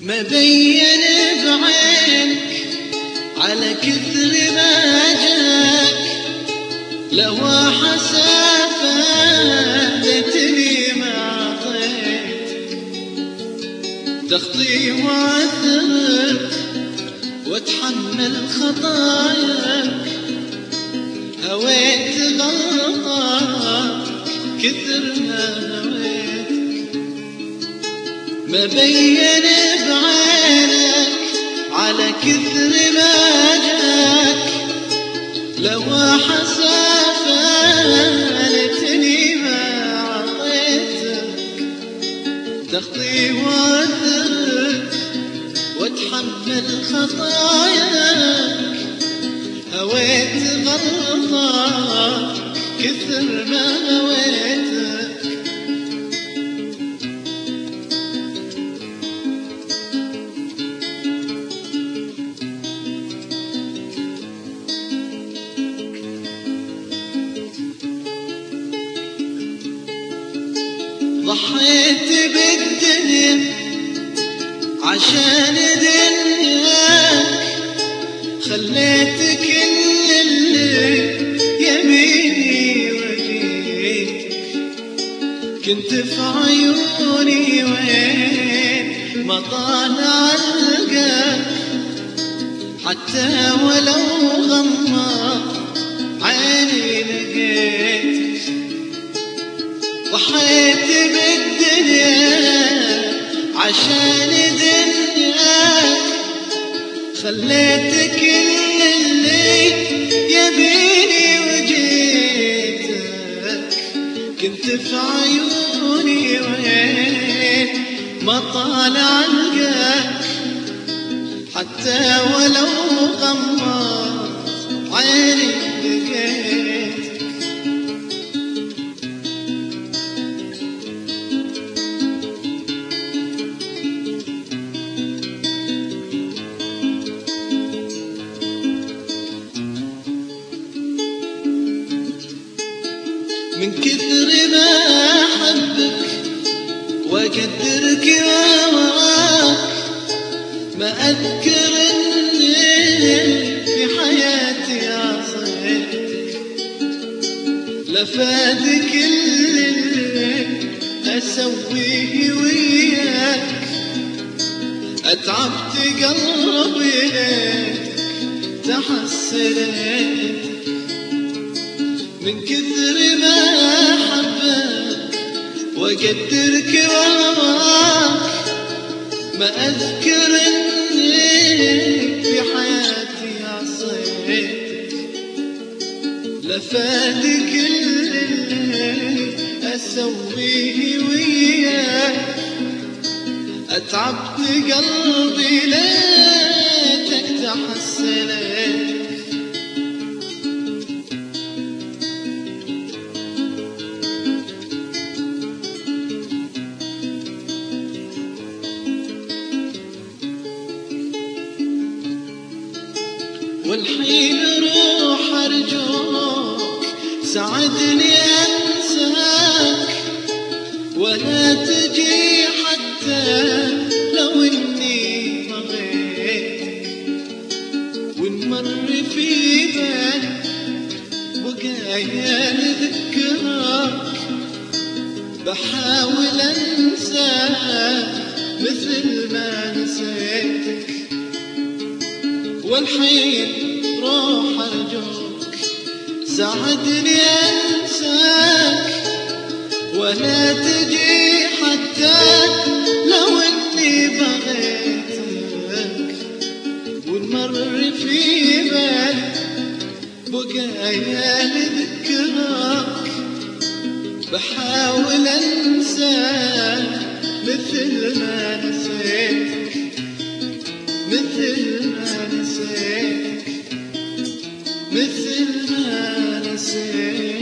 مبين بعينك على كثر ما جاك لو حسافة ليتني ما عطيت تخطي وعثرت واتحمل خطاياك هويت غلطة كثر ما هويت مبين بعينك على كثر ما جاك لو حسافة ليتني ما عطيتك تخطي وعثرت واتحمل خطاياك هويت غلطة كثر ما هويتك ضحيت بالدنيا عشان دنياك خليت كل اللي يميني وجيتك كنت في عيوني وين ما طالع القاك حتى ولو غمض عيني لقيتك ضحيت بالدنيا عشان دنياك خليت كل اللي يبيني وجيتك كنت في عيوني وين ما طالع القاك حتى ولو غمض عيني لقيتك من كثر ما أحبك وأقدرك وأراك ما أذكر إني في حياتي عصيتك لفادك اللي أسويه وياك أتعبت قلبي ليك تحسنت من كثر ما أحبك وأقدرك وأراك ما أذكر إني في حياتي عصيتك لفادك اللي أسويه وياك أتعبت قلبي ليتك تحسنت والحين روح أرجوك ساعدني أنساك ولا تجي حتى لو إني بغيتك ونمر في بالي بقايا نذكرك بحاول أنساك مثل ما نسيتك والحين روح أرجوك ساعدني أنساك ولا تجي حتى لو إني بغيتك ونمر في بالي بقايا نذكرك بحاول أنساك مثل ما نسيتك مثل ما نسيتك مثل ما نسيت